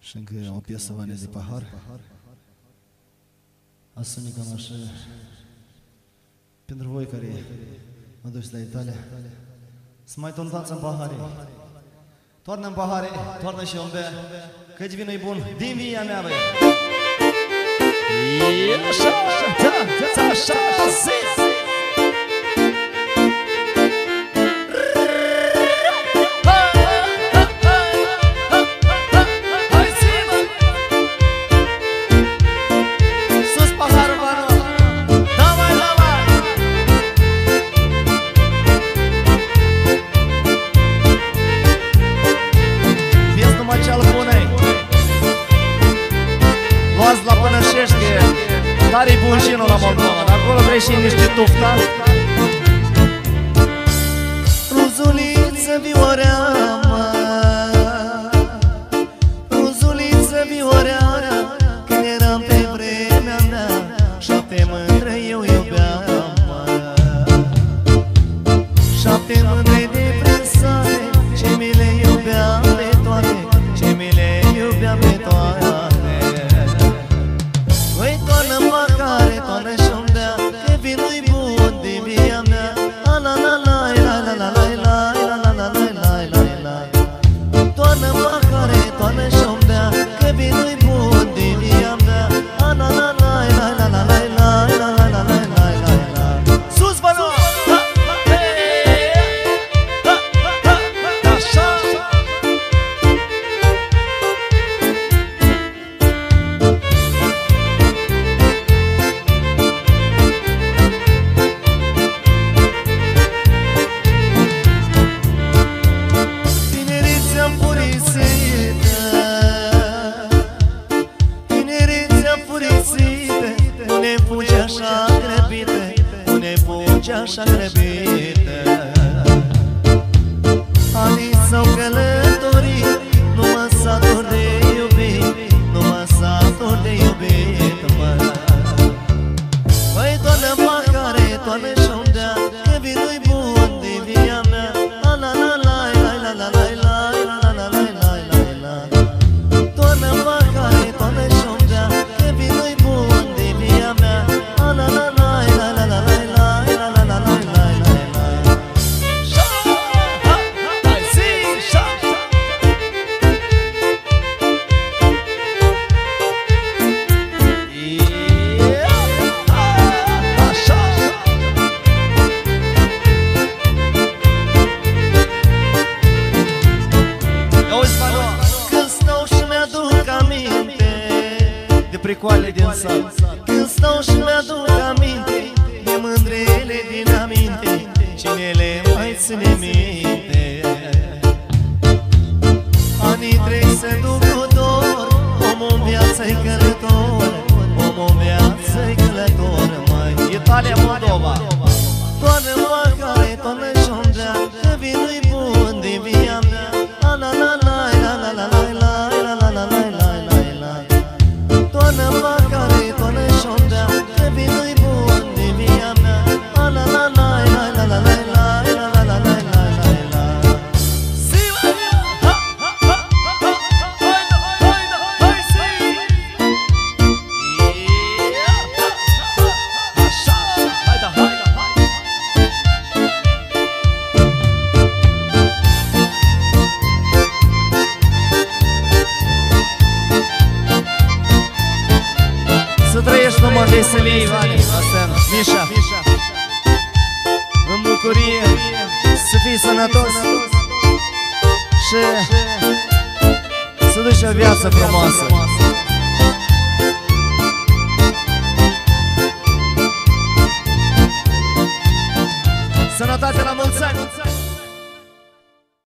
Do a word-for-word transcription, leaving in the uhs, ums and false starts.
Și încă o piesă Vane de pahar. A sunit cam așa. Pentru voi care mă duceți la Italia, să mai tontați în pahare. Toarnă în pahare, toarnă și eu în bea, căci vinul-i bun din via mea, băi. E așa, da, da, așa, zi. La Pânășești, tare-i bun șinul la Moldova, de acolo vrei și niște tufta. Ruzuliță vioreamă, ruzuliță vioreamă, când eram pe vremea mea, șapte mândre eu iubeam. Șapte mândre de presare, ce mi le iubeam pe toate, ce mi le iubeam pe toate. Pahare, toarnă și-o-mi bea, că vinul-i bun din via mea. La la la la la la la la la la la la la la. Toarnă pahare, toarnă și-o-mi bea, că vinul-i bun din via mea. La la la la la la la la la la la la la. Sus, bănu! Așa grăbită, anii s-au călătorit, nu mă satur de iubit, nu mă satur de iubit, mă. Băi, toarnă pahare, toarnă și-o-mi dea, că vinul-i bun din via mea. La la la la la la la la la la la la la. Toarnă pahare, toarnă și-o-mi dea, că vinul-i bun din via mea. La la la la la la la la. Pricoale din sat, când stau și mi-aduc aminte de mândrele din aminte, cine le mai ține minte. Anii trec se duc cu dor, omul în viață-i călător, omul în viață-i călător, mai Italia, Moldova. Toarnă pahare, toarnă și-o-mi dea, că vinul-i bun din via mea. La la la la la la la la la la la la. Toarnă pahare, toarnă și-o-mi dea, că vinul-i bun din via mea. La la la la la la la la la la la la la la. Zi-mă! Ha, ha, ha, ha! Haide, haide, hai, zi! Așa, haide, haide, haide! Să trăiești numai veselie, Ivane, Mișa, în bucurie, să fii sănătos și să duci o viață frumoasă. Sănătate la mulți ani!